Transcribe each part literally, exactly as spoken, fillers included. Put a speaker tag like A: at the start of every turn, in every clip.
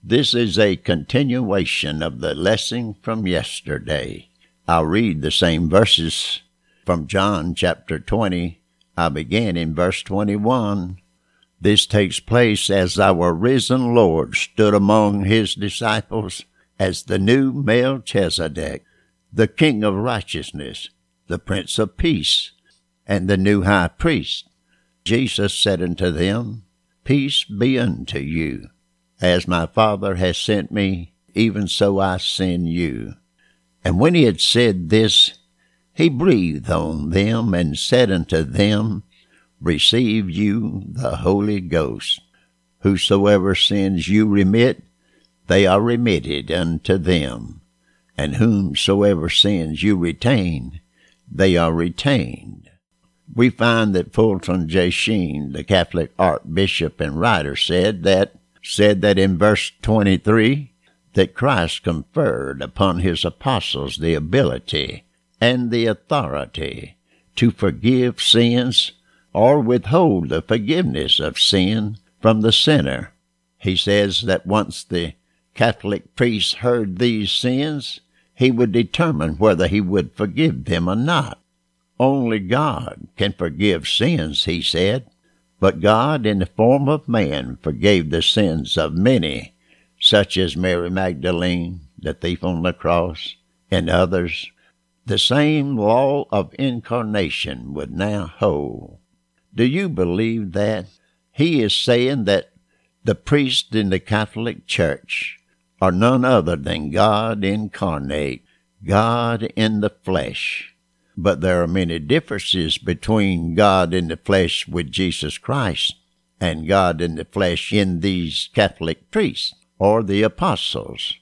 A: This is a continuation of the lesson from yesterday. I'll read the same verses from John chapter twenty. I began in verse twenty-one. This takes place as our risen Lord stood among his disciples as the new Melchizedek, the King of righteousness, the Prince of peace, and the new high priest. Jesus said unto them, Peace be unto you. As my Father has sent me, even so I send you. And when he had said this, he breathed on them and said unto them, Receive you the Holy Ghost. Whosoever sins you remit, they are remitted unto them. And whomsoever sins you retain, they are retained. We find that Fulton J. Sheen, the Catholic archbishop and writer, said that said that in verse twenty-three, that Christ conferred upon his apostles the ability and the authority to forgive sins or withhold the forgiveness of sin from the sinner. He says that once the Catholic priest heard these sins, he would determine whether he would forgive them or not. Only God can forgive sins, he said. But God, in the form of man, forgave the sins of many, such as Mary Magdalene, the thief on the cross, and others. The same law of incarnation would now hold. Do you believe that? He is saying that the priests in the Catholic Church are none other than God incarnate, God in the flesh. But there are many differences between God in the flesh with Jesus Christ and God in the flesh in these Catholic priests or the apostles.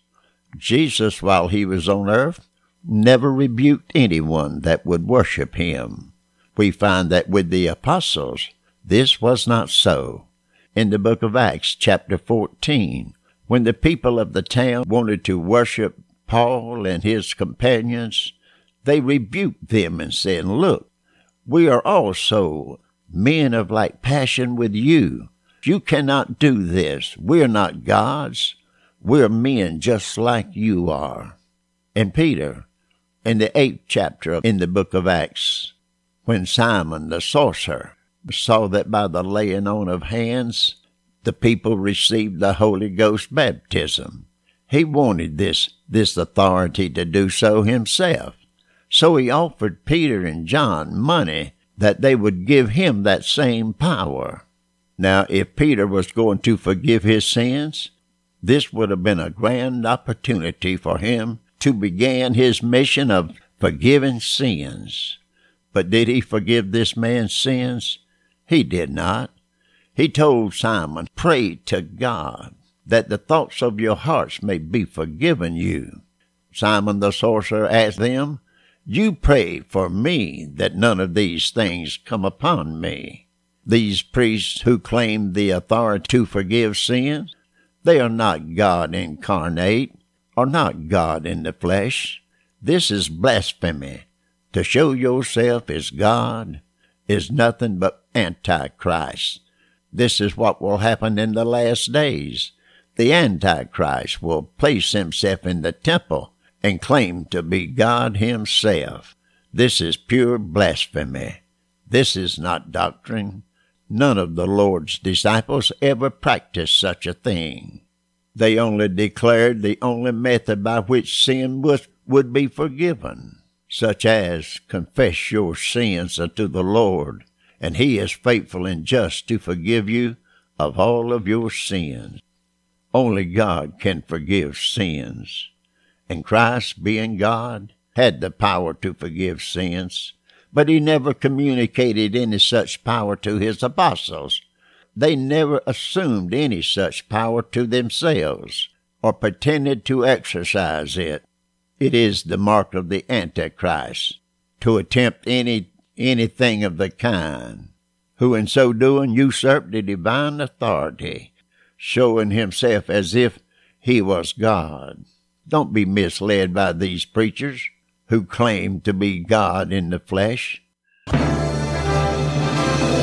A: Jesus, while he was on earth, never rebuked anyone that would worship him. We find that with the apostles, this was not so. In the book of Acts, chapter fourteen, when the people of the town wanted to worship Paul and his companions, they rebuked them and said, Look, we are also men of like passion with you. You cannot do this. We're not gods. We're men just like you are. And Peter, in the eighth chapter in the book of Acts, when Simon the sorcerer saw that by the laying on of hands, the people received the Holy Ghost baptism, he wanted this, this authority to do so himself. So he offered Peter and John money that they would give him that same power. Now, if Peter was going to forgive his sins, this would have been a grand opportunity for him to begin his mission of forgiving sins. But did he forgive this man's sins? He did not. He told Simon, Pray to God that the thoughts of your hearts may be forgiven you. Simon the sorcerer asked them, You pray for me that none of these things come upon me. These priests who claim the authority to forgive sins, they are not God incarnate, or not God in the flesh. This is blasphemy. To show yourself as God is nothing but Antichrist. This is what will happen in the last days. The Antichrist will place himself in the temple and claim to be God himself. This is pure blasphemy. This is not doctrine. None of the Lord's disciples ever practiced such a thing. They only declared the only method by which sin was, would be forgiven, such as confess your sins unto the Lord, and he is faithful and just to forgive you of all of your sins. Only God can forgive sins. And Christ, being God, had the power to forgive sins, but he never communicated any such power to his apostles. They never assumed any such power to themselves, or pretended to exercise it. It is the mark of the Antichrist to attempt any anything of the kind, who in so doing usurped the divine authority, showing himself as if he was God. Don't be misled by these preachers who claim to be God in the flesh.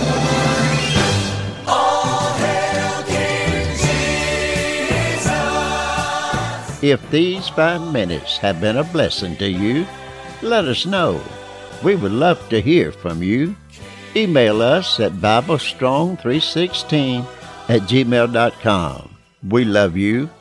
B: All hail King Jesus.
A: If these five minutes have been a blessing to you, let us know. We would love to hear from you. Email us at bible strong three sixteen at gmail dot com. We love you,